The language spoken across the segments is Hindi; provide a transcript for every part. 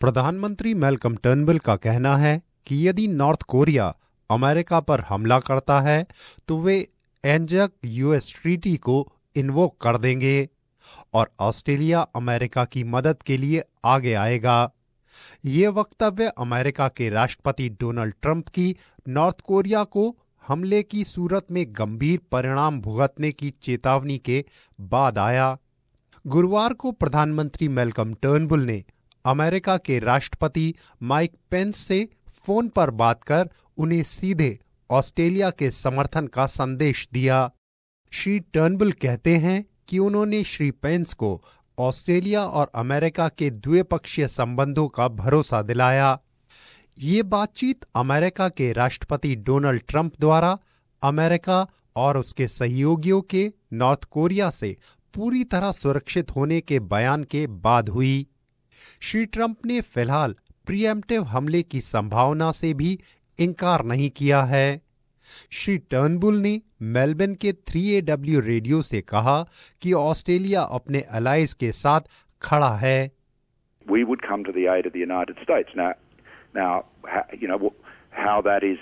प्रधानमंत्री मैल्कम टर्नबुल का कहना है कि यदि नॉर्थ कोरिया अमेरिका पर हमला करता है तो वे एंजक यूएस ट्रीटी को इन्वोक कर देंगे और ऑस्ट्रेलिया अमेरिका की मदद के लिए आगे आएगा। ये वक्तव्य अमेरिका के राष्ट्रपति डोनाल्ड ट्रंप की नॉर्थ कोरिया को हमले की सूरत में गंभीर परिणाम भुगतने की चेतावनी के बाद आया। गुरुवार को प्रधानमंत्री मैल्कम टर्नबुल ने अमेरिका के राष्ट्रपति माइक पेंस से फोन पर बात कर उन्हें सीधे ऑस्ट्रेलिया के समर्थन का संदेश दिया। श्री टर्नबुल कहते हैं कि उन्होंने श्री पेंस को ऑस्ट्रेलिया और अमेरिका के द्विपक्षीय संबंधों का भरोसा दिलाया। ये बातचीत अमेरिका के राष्ट्रपति डोनाल्ड ट्रंप द्वारा अमेरिका और उसके सहयोगियों के नॉर्थ कोरिया से पूरी तरह सुरक्षित होने के बयान के बाद हुई। श्री ट्रंप ने फिलहाल प्रीएम्प्टिव हमले की संभावना से भी इनकार नहीं किया है। श्री टर्नबुल ने मेलबर्न के 3AW रेडियो से कहा कि ऑस्ट्रेलिया अपने अलाइज के साथ खड़ा है। We would come to the aid of the United States. Now, you know how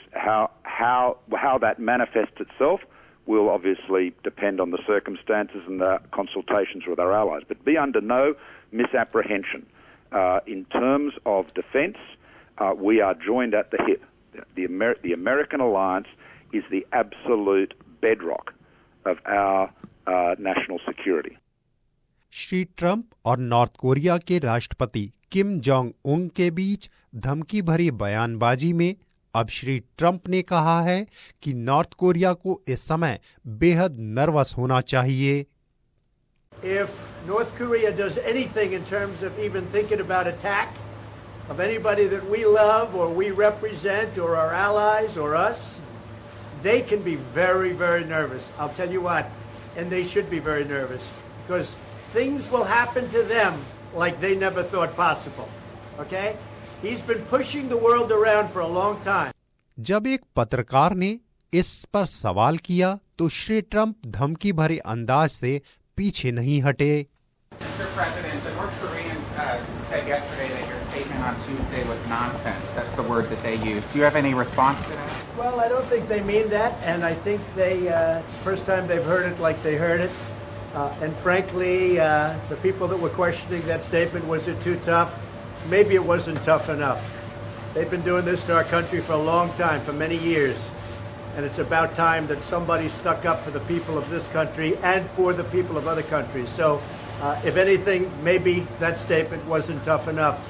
that manifests itself will obviously depend on the circumstances and the consultations with our allies. But be under no misapprehension. In terms of defence, we are joined at the hip. The American alliance is the absolute bedrock of our national security. Shri Trump और नॉर्थ कोरिया के राष्ट्रपति किम जोंग उन के बीच धमकी भरी बयानबाजी में अब श्री ट्रंप ने कहा है कि नॉर्थ कोरिया को इस समय बेहद नर्वस होना चाहिए। If North Korea does anything in terms of even thinking about attack of anybody that we love or we represent or our allies or us, they can be very, very nervous. I'll tell you what, and they should be very nervous because things will happen to them like they never thought possible. Okay? He's been pushing the world around for a long time. जब एक पत्रकार ने इस पर सवाल किया तो श्री ट्रंप धमकी भरे अंदाज से पीछे नहीं हटे। Mr. President, the North Koreans said yesterday that your statement on Tuesday was nonsense. That's the word that they used. Do you have any response to that? Well, I don't think they mean that, and I think it's the first time they've heard it like they heard it. And frankly, the people that were questioning that statement, was it too tough? Maybe it wasn't tough enough. They've been doing this to our country for a long time, for many years. And it's about time that somebody stuck up for the people of this country and for the people of other countries. So, if anything, maybe that statement wasn't tough enough.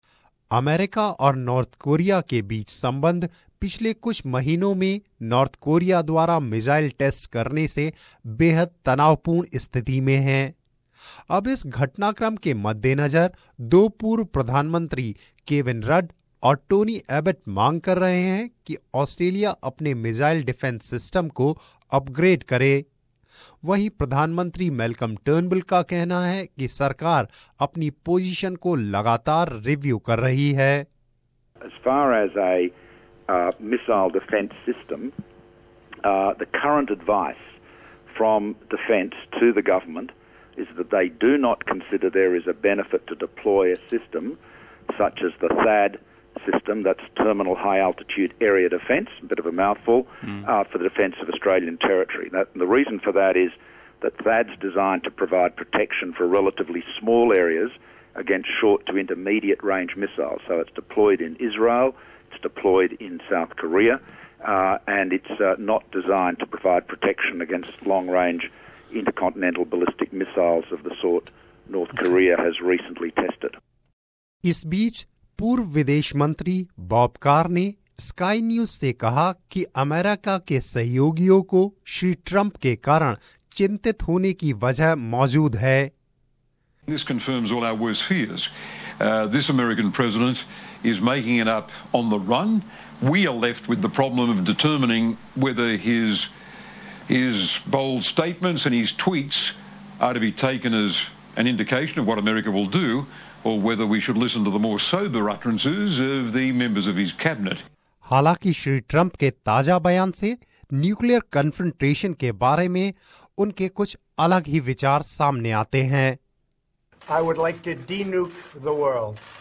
America और नॉर्थ कोरिया के बीच संबंध पिछले कुछ महीनों में नॉर्थ कोरिया द्वारा मिसाइल टेस्ट करने से बेहद तनावपूर्ण स्थिति में हैं। अब इस घटनाक्रम के मद्देनजर दो पूर्व प्रधानमंत्री केविन रड और टोनी एबट मांग कर रहे हैं कि ऑस्ट्रेलिया अपने मिसाइल डिफेंस सिस्टम को अपग्रेड करे। वहीं प्रधानमंत्री मैल्कम टर्नबुल का कहना है कि सरकार अपनी पोजीशन को लगातार रिव्यू कर रही है। As far as a missile defence system, the current advice from defence to the government is that they do not consider there is a benefit to deploy a system such as the THAAD system, that's Terminal High Altitude Area Defence, a bit of a mouthful, for the defence of Australian territory. The reason for that is that THAAD's designed to provide protection for relatively small areas against short to intermediate range missiles. So it's deployed in Israel, it's deployed in South Korea, and it's not designed to provide protection against long-range intercontinental ballistic missiles of the sort North Korea has recently tested. इस बीच पूर्व विदेश मंत्री बॉब कार ने स्काई न्यूज से कहा कि अमेरिका के सहयोगियों को श्री ट्रंप के कारण चिंतित होने की वजह मौजूद है। This confirms all our worst fears. This American president is making it up on the run. We are left with the problem of determining whether his bold statements and his tweets are to be taken as an indication of what America will do, or whether we should listen to the more sober utterances of the members of his cabinet. हालांकि श्री ट्रंप के ताजा बयान से न्यूक्लियर कन्फ्रंटेशन के बारे में उनके कुछ अलग ही विचार सामने आते हैं। I would like to denuke the world.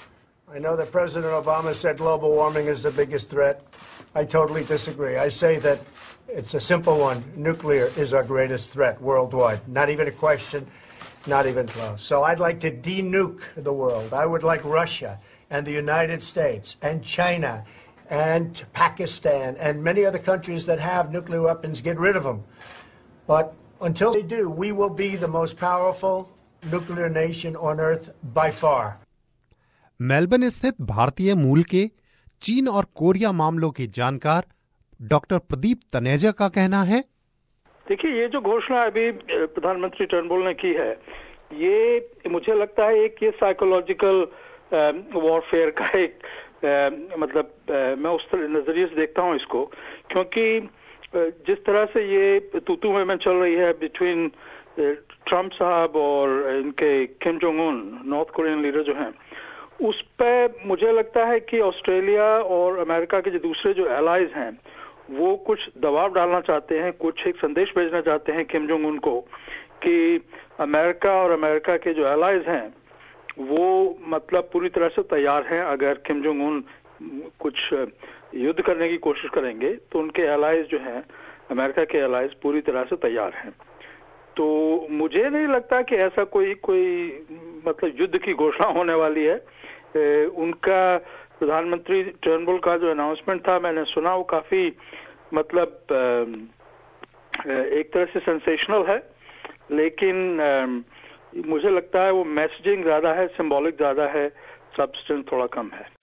I know that President Obama said global warming is the biggest threat. I totally disagree. I say that it's a simple one. Nuclear is our greatest threat worldwide. Not even a question, not even close. So I'd like to de-nuke the world. I would like Russia and the United States and China and Pakistan and many other countries that have nuclear weapons, get rid of them. But until they do, we will be the most powerful nuclear nation on earth by far. Melbourne स्थित भारतीय मूल के चीन और कोरिया मामलों के जानकार डॉक्टर प्रदीप तनेजा का कहना है, देखिए ये जो घोषणा अभी प्रधानमंत्री टर्नबुल ने की है, ये मुझे लगता है एक ये साइकोलॉजिकल वॉरफेयर का एक मतलब मैं उस नजरिए से देखता हूँ इसको, क्योंकि जिस तरह से ये तूतू में चल रही है बिटवीन ट्रम्प साहब और इनके Kim Jong Un North Korean leader जो हैं, उस पे मुझे लगता है कि ऑस्ट्रेलिया और अमेरिका के जो दूसरे जो एलाइज हैं वो कुछ दबाव डालना चाहते हैं, कुछ एक संदेश भेजना चाहते हैं किम जोंग उन को कि अमेरिका और अमेरिका के जो एलाइज हैं वो मतलब पूरी तरह से तैयार हैं। अगर किम जोंग उन कुछ युद्ध करने की कोशिश करेंगे तो उनके एलाइज जो हैं, अमेरिका के एलाइज पूरी तरह से तैयार हैं। तो मुझे नहीं लगता कि ऐसा कोई मतलब युद्ध की घोषणा होने वाली है। उनका प्रधानमंत्री टर्नबुल का जो अनाउंसमेंट था मैंने सुना, वो काफी मतलब एक तरह से सेंसेशनल है, लेकिन मुझे लगता है वो मैसेजिंग ज्यादा है, सिंबॉलिक ज्यादा है, सब्सटेंस थोड़ा कम है।